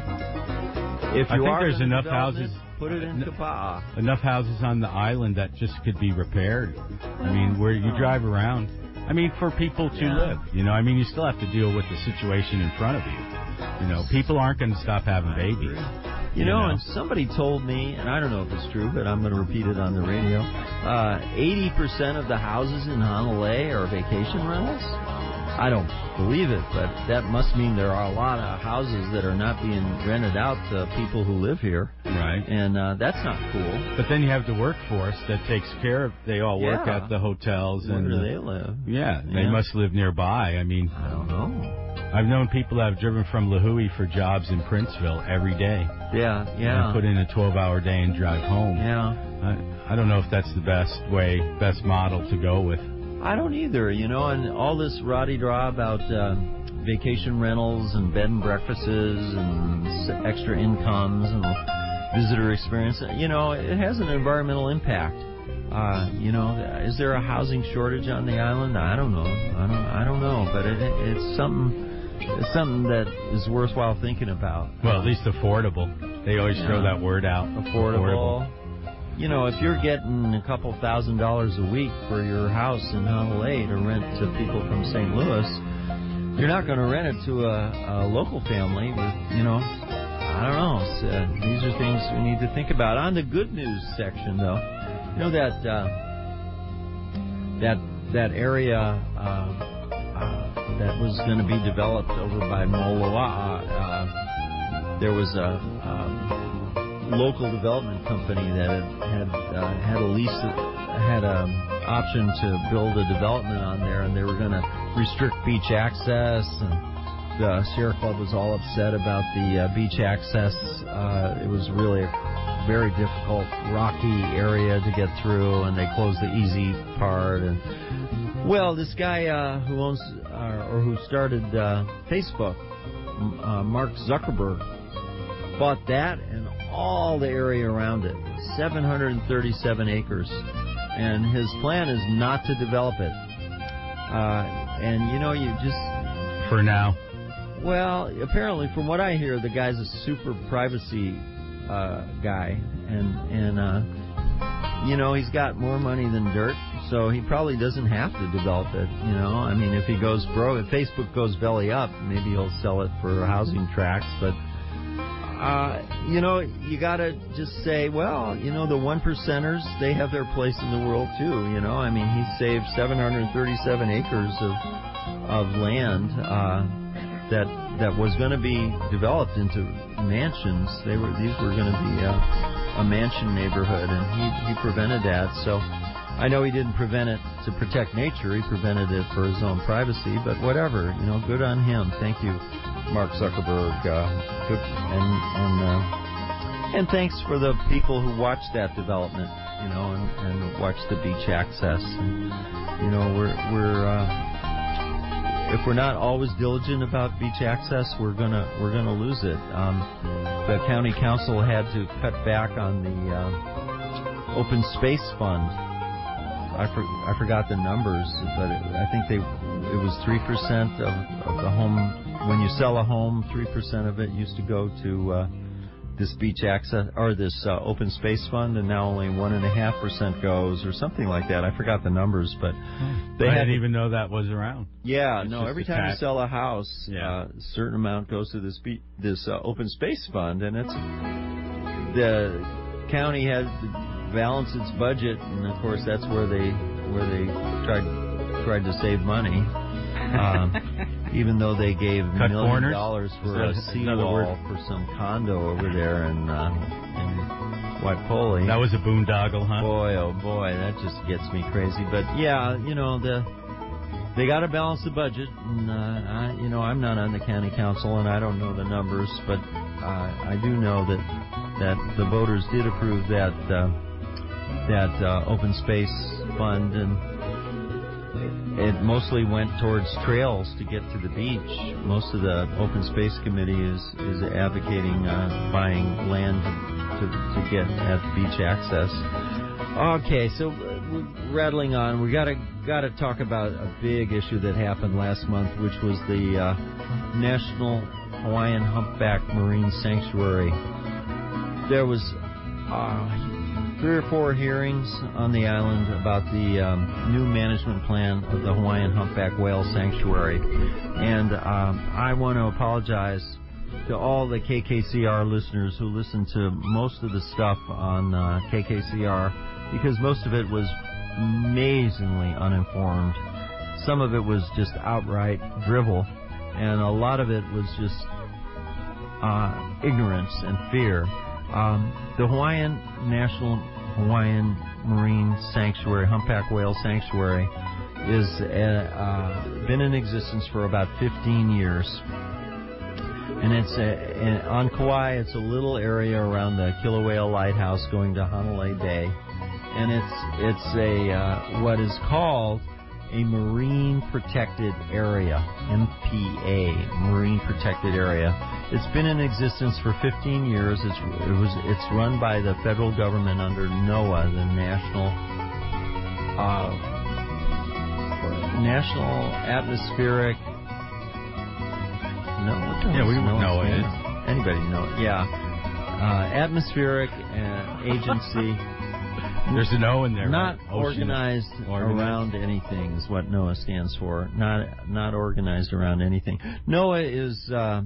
if you I think are there's enough houses. Put it in Kapa'a. Enough houses on the island that just could be repaired. I mean, where you drive around. I mean, for people to Yeah. live. You know, I mean, you still have to deal with the situation in front of you. You know, people aren't going to stop having babies. You know, and somebody told me, and I don't know if it's true, but I'm going to repeat it on the radio, uh, eighty percent of the houses in Honolulu are vacation rentals. I don't believe it, but that must mean there are a lot of houses that are not being rented out to people who live here. Right. And uh, that's not cool. But then you have the workforce that takes care of, they all work Yeah. at the hotels. Where and do the, they live? Yeah, they Yeah. must live nearby. I mean, I don't know. I've known people that have driven from Lahui for jobs in Princeville every day. Yeah, yeah. And put in a twelve-hour day and drive home. Yeah. I, I don't know if that's the best way, best model to go with. I don't either, you know, and all this rah-de-draw about uh, vacation rentals and bed and breakfasts and s- extra incomes and visitor experience, you know, it has an environmental impact. Uh, you know, is there a housing shortage on the island? I don't know. I don't. I don't know, but it, it's something. It's something that is worthwhile thinking about. Well, at least affordable. They always Yeah. throw that word out. Affordable. You know, if you're getting a couple thousand dollars a week for your house in Honolulu to rent to people from Saint Louis, you're not going to rent it to a, a local family with, you know, I don't know. It's, uh, these are things we need to think about. On the good news section, though, you know that uh, that that area uh, uh, that was going to be developed over by Moloa'a, uh, there was a... Um, local development company that had had, uh, had a lease, had an option to build a development on there, and they were going to restrict beach access. And the Sierra Club was all upset about the uh, beach access. Uh, it was really a very difficult, rocky area to get through, and they closed the easy part. And well, this guy uh, who owns uh, or who started uh, Facebook, uh, Mark Zuckerberg, bought that and all the area around it, seven hundred thirty-seven acres, and his plan is not to develop it. Uh, and you know, you just for now. Well, apparently, from what I hear, the guy's a super privacy uh, guy, and and uh, you know, he's got more money than dirt, so he probably doesn't have to develop it. You know, I mean, if he goes broke, if Facebook goes belly up, maybe he'll sell it for housing tracts, but. Uh, you know, you gotta just say, well, you know, the one percenters, they have their place in the world too. You know, I mean, he saved seven hundred thirty-seven acres of of land uh, that that was going to be developed into mansions. They were these were going to be uh, a mansion neighborhood, and he he prevented that. So I know he didn't prevent it to protect nature. He prevented it for his own privacy. But whatever, you know, good on him. Thank you, Mark Zuckerberg, uh, good, and and uh, and thanks for the people who watched that development, you know, and, and watched the beach access. And, you know, we're we're uh, if we're not always diligent about beach access, we're gonna we're gonna lose it. Um, the county council had to cut back on the uh, open space fund. I, for, I forgot the numbers, but it, I think they it was three percent of, of the home. When you sell a home, three percent of it used to go to uh, this beach access or this uh, open space fund, and now only one and a half percent goes, or something like that. I forgot the numbers, but they I had, didn't even know that was around. Yeah, It's no. just Every a time you tax. sell a house, Yeah. uh, a certain amount goes to this be- this uh, open space fund, and it's the county has to balance its budget, and of course that's where they where they tried tried to save money. Um, even though they gave a Cut million corners? dollars for Is a that another seawall word? for some condo over there in, uh, in Waipoli. That was a boondoggle, huh? Boy, oh boy, that just gets me crazy. But yeah, you know, the they got to balance the budget, and uh, I, you know, I'm not on the county council, and I don't know the numbers, but uh, I do know that that the voters did approve that uh, that uh, open space fund, and it mostly went towards trails to get to the beach. Most of the open space committee is is advocating uh, buying land to to get at beach access. Okay, so we're rattling on. We gotta gotta talk about a big issue that happened last month, which was the uh, National Hawaiian Humpback Marine Sanctuary. There was uh, three or four hearings on the island about the um, new management plan of the Hawaiian Humpback Whale Sanctuary, and um, I want to apologize to all the K K C R listeners who listen to most of the stuff on uh, K K C R, because most of it was amazingly uninformed. Some of it was just outright drivel, and a lot of it was just uh, ignorance and fear. Um, the Hawaiian National Hawaiian Marine Sanctuary, Humpback Whale Sanctuary, is uh, uh, been in existence for about fifteen years. And it's a, in, on Kauai. It's a little area around the Kilauea Lighthouse going to Hanalei Bay, and it's it's a uh, what is called a marine protected area, M P A, marine protected area. It's been in existence for fifteen years. It's it was it's run by the federal government under NOAA, the National uh, National Atmospheric. No, what the yeah, we know know it. it. Anybody know it? Yeah, uh, Atmospheric uh, Agency. There's an O in there. Not right? organized, organized around anything is what NOAA stands for. Not not organized around anything. NOAA is uh,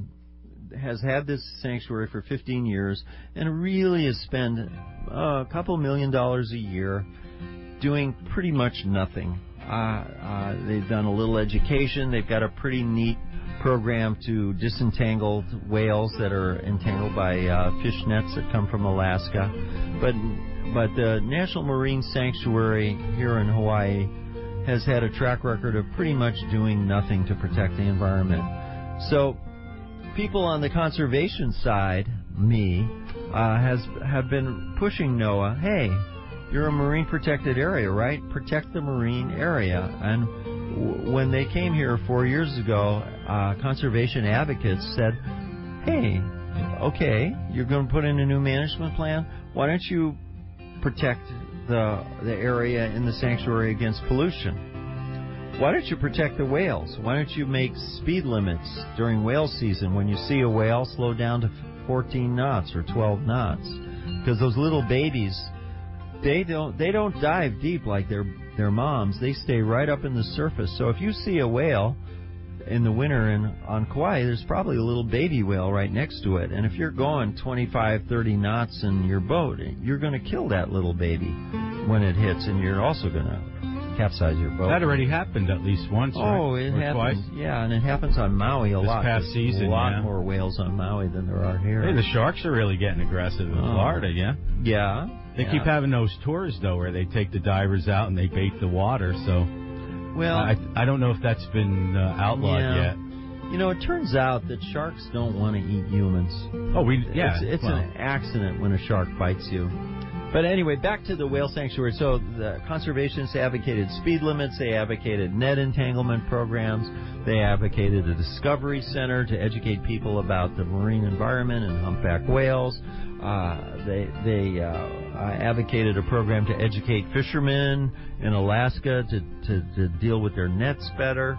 has had this sanctuary for fifteen years and really has spent uh, a couple million dollars a year doing pretty much nothing. Uh, uh, they've done a little education. They've got a pretty neat program to disentangle whales that are entangled by uh, fish nets that come from Alaska. But but the National Marine Sanctuary here in Hawaii has had a track record of pretty much doing nothing to protect the environment. So people on the conservation side, me, uh, has have been pushing NOAA, hey, you're a marine protected area, right? Protect the marine area. And w- when they came here four years ago, uh, conservation advocates said, hey, okay, you're going to put in a new management plan. Why don't you protect the the area in the sanctuary against pollution? Why don't you protect the whales? Why don't you make speed limits during whale season? When you see a whale, slow down to fourteen knots or twelve knots, because those little babies, they don't they don't dive deep like their their moms. They stay right up in the surface. So if you see a whale in the winter in on Kauai, there's probably a little baby whale right next to it. And if you're going twenty-five, thirty knots in your boat, you're going to kill that little baby when it hits, and you're also going to capsize your boat. That already happened at least once, Oh, right? it or happens. Twice. Yeah, and it happens on Maui a This lot. past There's season, a lot yeah. more whales on Maui than there are here. Hey, the sharks are really getting aggressive in Oh. Florida, yeah? Yeah. They yeah. keep having those tours, though, where they take the divers out and they bait the water, so Well, I I don't know if that's been uh, outlawed yeah. yet. You know, it turns out that sharks don't want to eat humans. Oh, we yeah. It's, it's well, an accident when a shark bites you. But anyway, back to the whale sanctuary. So the conservationists advocated speed limits. They advocated net entanglement programs. They advocated a discovery center to educate people about the marine environment and humpback whales. Uh, they they uh, advocated a program to educate fishermen in Alaska to, to, to deal with their nets better.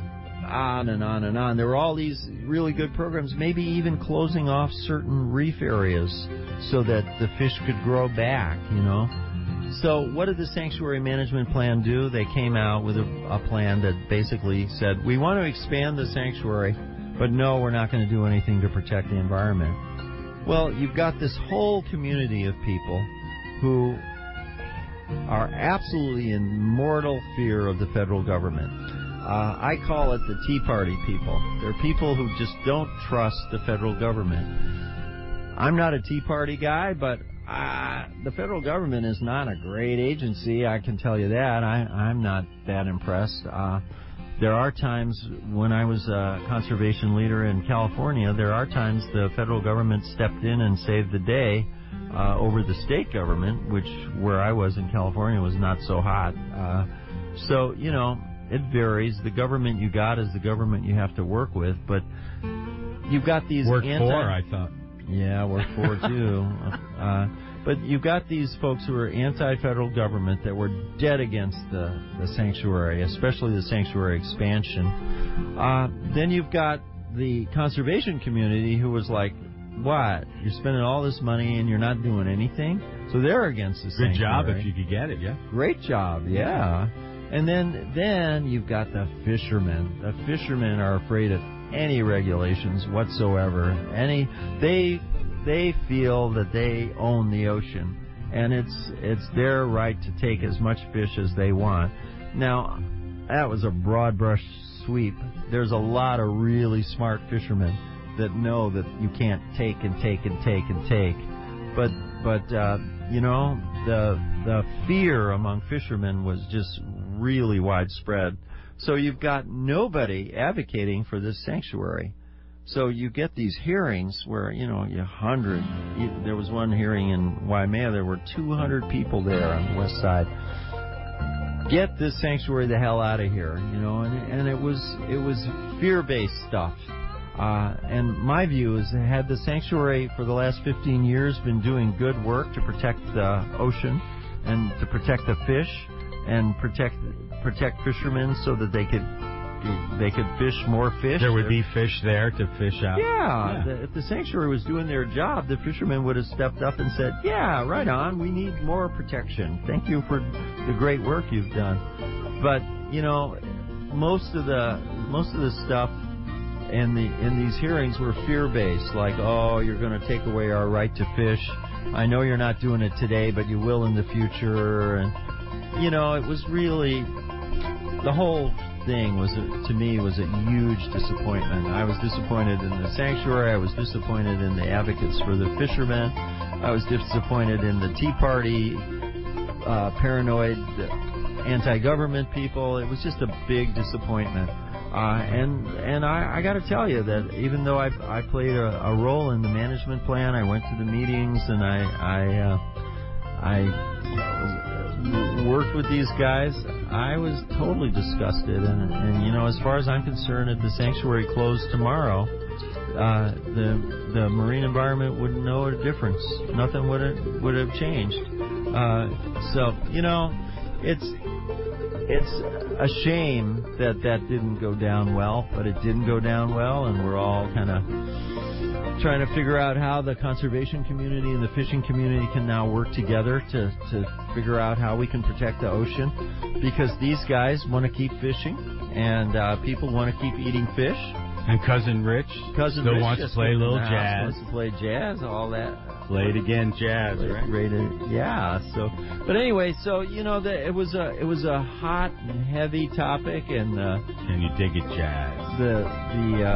On and on and on. There were all these really good programs, maybe even closing off certain reef areas so that the fish could grow back, you know. So what did the Sanctuary Management Plan do? They came out with a, a plan that basically said, we want to expand the sanctuary, but no, we're not going to do anything to protect the environment. Well, you've got this whole community of people who are absolutely in mortal fear of the federal government. Uh, I call it the Tea Party people. They're people who just don't trust the federal government. I'm not a Tea Party guy, but uh, the federal government is not a great agency, I can tell you that. I, I'm not that impressed. Uh, there are times when I was a conservation leader in California, there are times the federal government stepped in and saved the day uh, over the state government, which where I was in California was not so hot. Uh, so, you know, it varies. The government you got is the government you have to work with, but you've got these Work anti- for, I thought. Yeah, work for too. Uh, but you've got these folks who are anti-federal government that were dead against the, the sanctuary, especially the sanctuary expansion. Uh, then you've got the conservation community who was like, what? You're spending all this money and you're not doing anything? So they're against the sanctuary. Good job if you could get it, yeah. Great job, yeah. And then then you've got the fishermen. The fishermen are afraid of any regulations whatsoever. Any they they feel that they own the ocean, and it's it's their right to take as much fish as they want. Now, that was a broad brush sweep. There's a lot of really smart fishermen that know that you can't take and take and take and take. But but uh, you know, the the fear among fishermen was just really widespread. So you've got nobody advocating for this sanctuary. So you get these hearings where, you know, you hundred. There was one hearing in Waimea. There were two hundred people there on the west side. Get this sanctuary the hell out of here, you know. And and it was it was fear-based stuff. Uh, and my view is, had the sanctuary for the last fifteen years been doing good work to protect the ocean and to protect the fish and protect protect fishermen so that they could they could fish more fish. There would be fish there to fish out. Yeah, yeah. The, if the sanctuary was doing their job, the fishermen would have stepped up and said, yeah, right on, we need more protection. Thank you for the great work you've done. But, you know, most of the most of the stuff in the in these hearings were fear-based, like, oh, you're going to take away our right to fish. I know you're not doing it today, but you will in the future. And you know, it was really, the whole thing was, a, to me, was a huge disappointment. I was disappointed in the sanctuary. I was disappointed in the advocates for the fishermen. I was disappointed in the Tea Party, uh, paranoid, anti-government people. It was just a big disappointment. Uh, and and I, I got to tell you that even though I, I played a, a role in the management plan, I went to the meetings and I I, uh, I worked with these guys, I was totally disgusted. And, and you know, as far as I'm concerned, if the sanctuary closed tomorrow, uh, the the marine environment wouldn't know a difference. Nothing would have, would have changed. Uh, so you know, it's. It's a shame that that didn't go down well, but it didn't go down well, and we're all kind of trying to figure out how the conservation community and the fishing community can now work together to, to figure out how we can protect the ocean, because these guys want to keep fishing, and uh, people want to keep eating fish. And Cousin Rich Cousin still Rich wants to just play a little house, jazz. Wants to play jazz, all that. Play it again, jazz, right? Rated, yeah. So, but anyway, so you know, the, it was a it was a hot and heavy topic, and uh, Can you dig it, jazz? the the uh,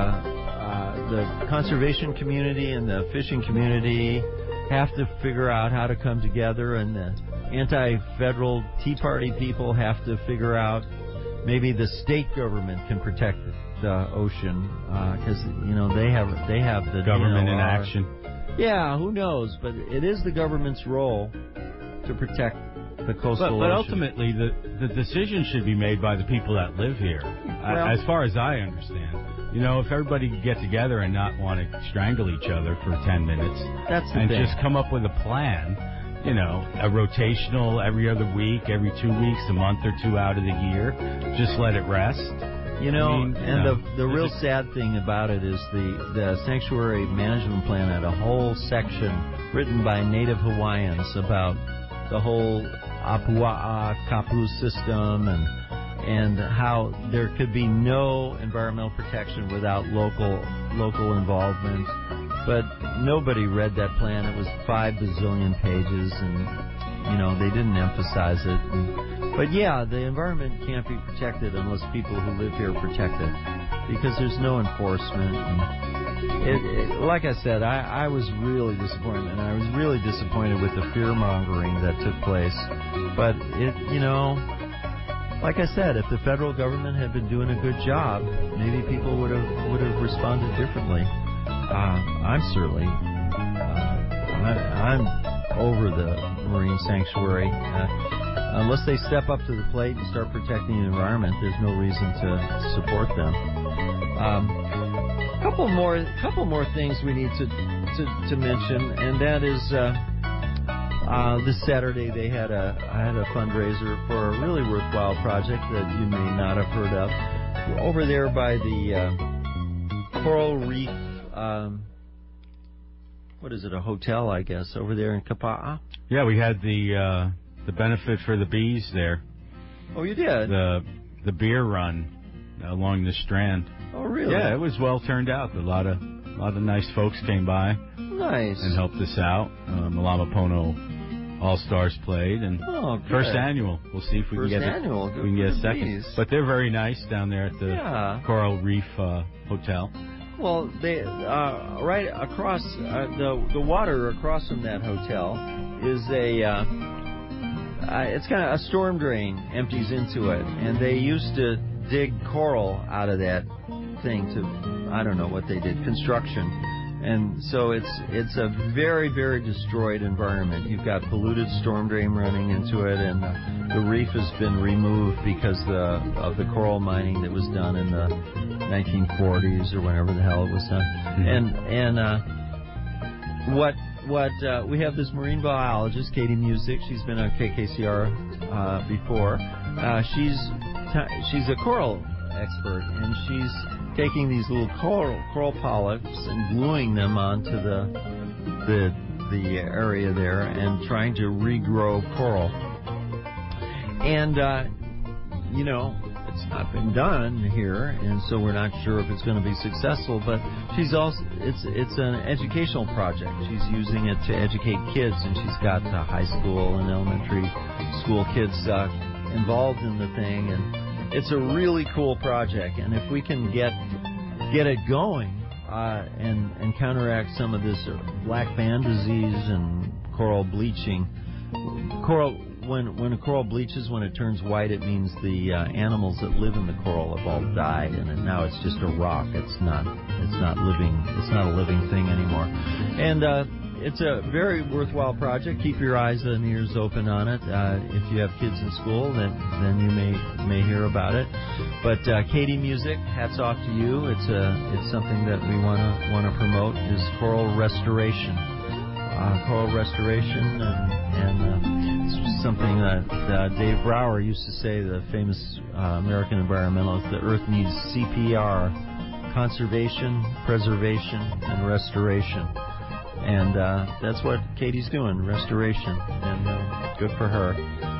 uh, the conservation community and the fishing community have to figure out how to come together, and the anti-federal Tea Party people have to figure out maybe the state government can protect the ocean, because uh, you know they have they have the Government D N R. in action. Yeah, who knows? But it is the government's role to protect the coastal But, but ocean. ultimately, the, the decision should be made by the people that live here, Well- as far as I understand. You know, if everybody could get together and not want to strangle each other for ten minutes, That's the and thing. just come up with a plan, you know, a rotational every other week, every two weeks, a month or two out of the year, just let it rest. You know, I mean, you and know, the the real there's sad thing about it is the, the sanctuary management plan had a whole section written by Native Hawaiians about the whole Apua'a Kapu system and and how there could be no environmental protection without local local involvement. But nobody read that plan. It was five bazillion pages, and you know they didn't emphasize it. And, But yeah, the environment can't be protected unless people who live here protect it, because there's no enforcement. And it, it, like I said, I, I was really disappointed, and I was really disappointed with the fear-mongering that took place. But, it, you know, like I said, if the federal government had been doing a good job, maybe people would have would have responded differently. Uh, I'm certainly, uh, I, I'm over the marine sanctuary. Uh, unless they step up to the plate and start protecting the environment, there's no reason to support them. Um, couple more, couple more things we need to to, to mention, and that is. Uh, Uh, this Saturday they had a I had a fundraiser for a really worthwhile project that you may not have heard of. We're over there by the uh, Coral Reef. Um, what is it? A hotel, I guess, over there in Kapa'a. Yeah, we had the uh, the benefit for the bees there. Oh, you did? The the beer run along the Strand. Oh, really? Yeah, it was well turned out. A lot of a lot of nice folks came by. Nice. And helped us out. Um, Malama Pono All-Stars played, and oh, first annual. We'll see if we first can get annual. A, we can get a second. Bees. But they're very nice down there at the yeah. Coral Reef uh, Hotel. Well, they uh, right across uh, the the water across from that hotel is a uh, uh, it's kind of a storm drain empties into it, and they used to dig coral out of that thing to I don't know what they did construction. And so it's it's a very, very destroyed environment. You've got polluted storm drain running into it, and uh, the reef has been removed because the, of the coral mining that was done in the nineteen forties or whenever the hell it was done. Mm-hmm. And and uh, what what uh, we have this marine biologist, Katie Music. She's been on K K C R uh, before. Uh, she's t- she's a coral expert, and she's taking these little coral, coral polyps and gluing them onto the the the area there and trying to regrow coral. And uh, you know, it's not been done here, and so we're not sure if it's going to be successful. But she's also it's it's an educational project. She's using it to educate kids, and she's got uh, high school and elementary school kids uh, involved in the thing. And it's a really cool project, and if we can get get it going uh, and and counteract some of this black band disease and coral bleaching, coral when when a coral bleaches, when it turns white, it means the uh, animals that live in the coral have all died, and it, now it's just a rock. It's not it's not living. It's not a living thing anymore, and. Uh, It's a very worthwhile project. Keep your eyes and ears open on it. Uh, if you have kids in school, then then you may may hear about it. But uh, Katie Music, hats off to you. It's a it's something that we want to want to promote is coral restoration. Uh, coral restoration, and, and uh, it's something that uh, Dave Brower used to say, the famous uh, American environmentalist. The Earth needs C P R: conservation, preservation, and restoration. And uh, that's what Katie's doing, restoration, and uh, good for her.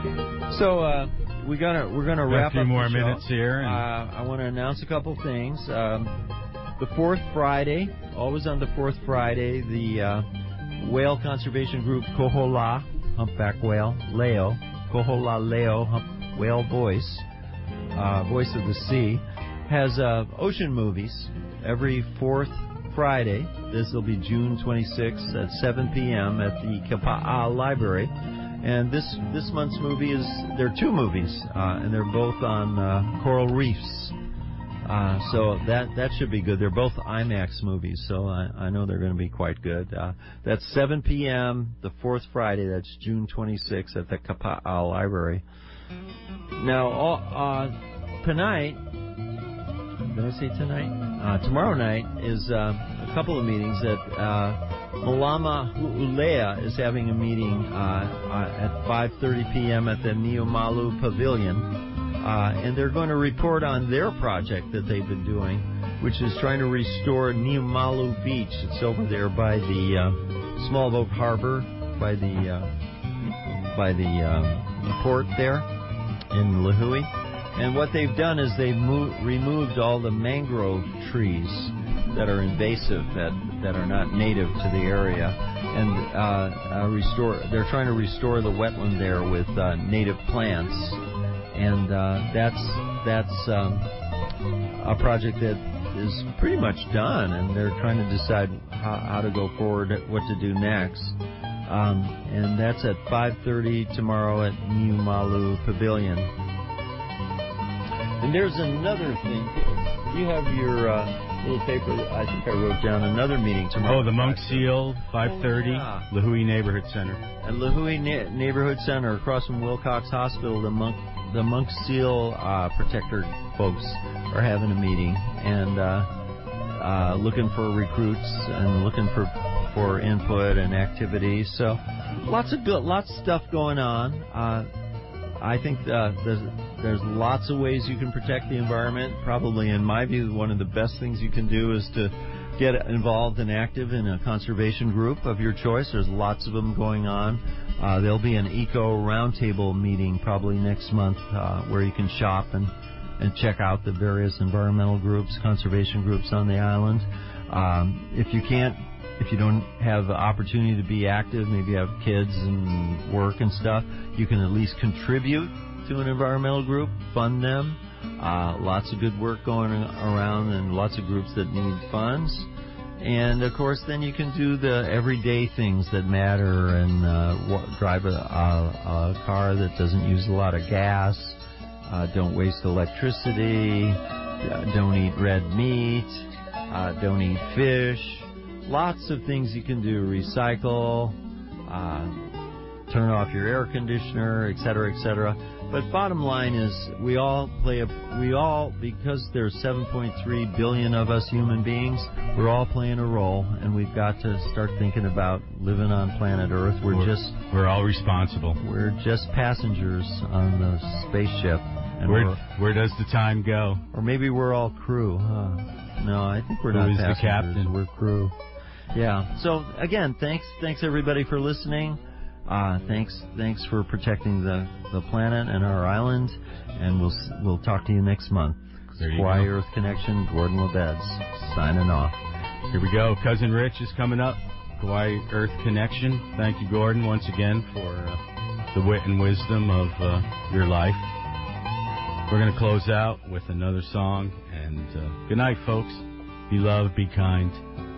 So uh, we gonna we're gonna wrap up. A few more the show. minutes here. And uh, I want to announce a couple things. Um, the fourth Friday, always on the fourth Friday, the uh, whale conservation group Kohola, humpback whale, Leo, Kohola Leo, hump, whale voice, uh, voice of the sea, has uh, ocean movies every fourth Friday. This will be June twenty-sixth at seven p.m. at the Kapa'a Library. And this this month's movie is, there are two movies, uh, and they're both on uh, coral reefs. Uh, so that that should be good. They're both IMAX movies, so I, I know they're going to be quite good. Uh, that's seven p.m. the fourth Friday. That's June twenty-sixth at the Kapa'a Library. Now, uh, tonight, did I say tonight? Uh, tomorrow night is uh, a couple of meetings that uh, Malama Hu'ulea is having a meeting uh, uh, at five thirty p.m. at the Niumalu Pavilion, uh, and they're going to report on their project that they've been doing, which is trying to restore Niumalu Beach. It's over there by the uh, Small Boat Harbor, by the uh, by the um, port there in Lihue. And what they've done is they've moved, removed all the mangrove trees that are invasive, that, that are not native to the area, and uh, uh, restore. They're trying to restore the wetland there with uh, native plants, and uh, that's that's um, a project that is pretty much done, and they're trying to decide how, how to go forward, what to do next. Um, and that's at five thirty tomorrow at Niumalu Pavilion. And there's another thing. You have your uh, little paper. I think I wrote down another meeting tomorrow. Oh, the Monk Seal, five thirty, oh, yeah. Lahui Neighborhood Center. At Lahui Na- Neighborhood Center, across from Wilcox Hospital, the Monk the Monk Seal uh, Protector folks are having a meeting and uh, uh, looking for recruits and looking for for input and activities. So lots of good, lots of stuff going on. Uh, I think uh, there's there's lots of ways you can protect the environment. Probably, in my view, one of the best things you can do is to get involved and active in a conservation group of your choice. There's lots of them going on. Uh, there'll be an eco roundtable meeting probably next month uh, where you can shop and, and check out the various environmental groups, conservation groups on the island. Um, if you can't, if you don't have the opportunity to be active, maybe you have kids and work and stuff, you can at least contribute to an environmental group, fund them. Uh, lots of good work going around and lots of groups that need funds. And, of course, then you can do the everyday things that matter and uh, w- drive a, a, a car that doesn't use a lot of gas, uh, don't waste electricity, uh, don't eat red meat, uh, don't eat fish. Lots of things you can do. Recycle, uh, turn off your air conditioner, et cetera, et cetera. But bottom line is, we all play a, we all, because there's seven point three billion of us human beings, we're all playing a role, and we've got to start thinking about living on planet Earth. We're, we're just, we're all responsible. We're just passengers on the spaceship. And where, where does the time go? Or maybe we're all crew. Huh? No, I think we're Who not is passengers. the captain? We're crew. Yeah. So again, thanks, thanks everybody for listening. Uh, thanks, thanks for protecting the, the planet and our island, and we'll we'll talk to you next month. Kauai Earth Connection, Gordon Lebeds, signing off. Here we go. Cousin Rich is coming up. Kauai Earth Connection. Thank you, Gordon, once again for uh, the wit and wisdom of uh, your life. We're going to close out with another song, and uh, good night, folks. Be loved, be kind.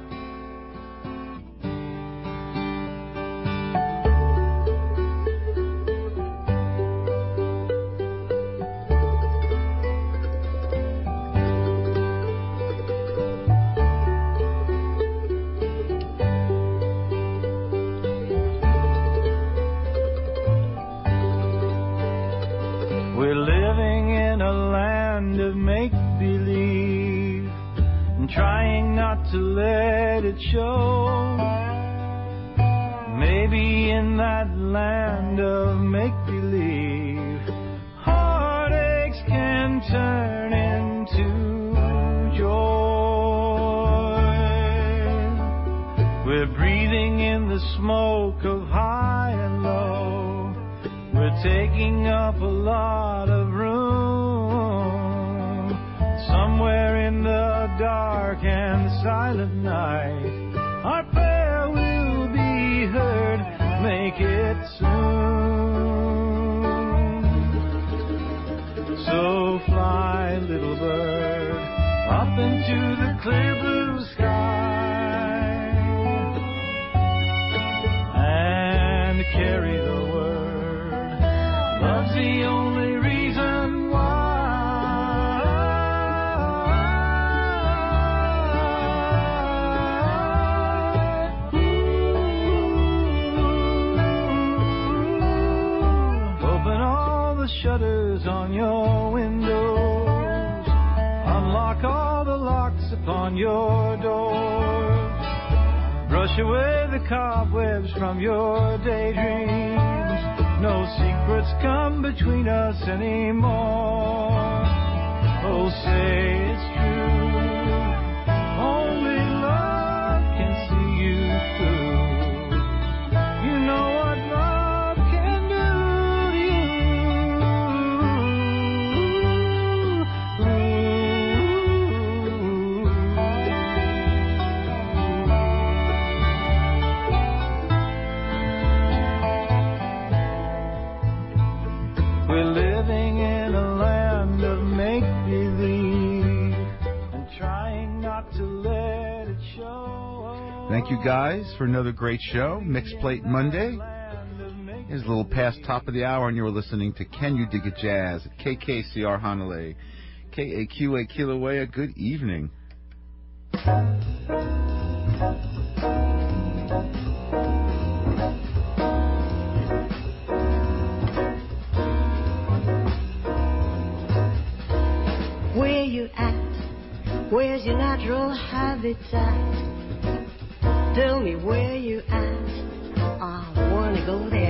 To let it show. Maybe in that land of make-believe, heartaches can turn into joy. We're breathing in the smoke of high and low. We're taking up a lot of room. Somewhere in the dark and silent night, our prayer will be heard. Make it soon. So fly, little bird, up into the clear blue sky, and carry the word. Love's the only reason why. Shutters on your windows, unlock all the locks upon your doors, brush away the cobwebs from your daydreams. No secrets come between us anymore. Oh, say it's true, only love can see you through. You know what love can do. We're living in a land of make-believe and trying Thank you guys for another great show, Mix Plate Monday. Here's a little past top of the hour, and you're listening to Can You Dig It Jazz at K K C R Honolulu, K A Q A Kilauea. Good evening. Where you at? Where's your natural habitat? Tell me where you at. I wanna go there.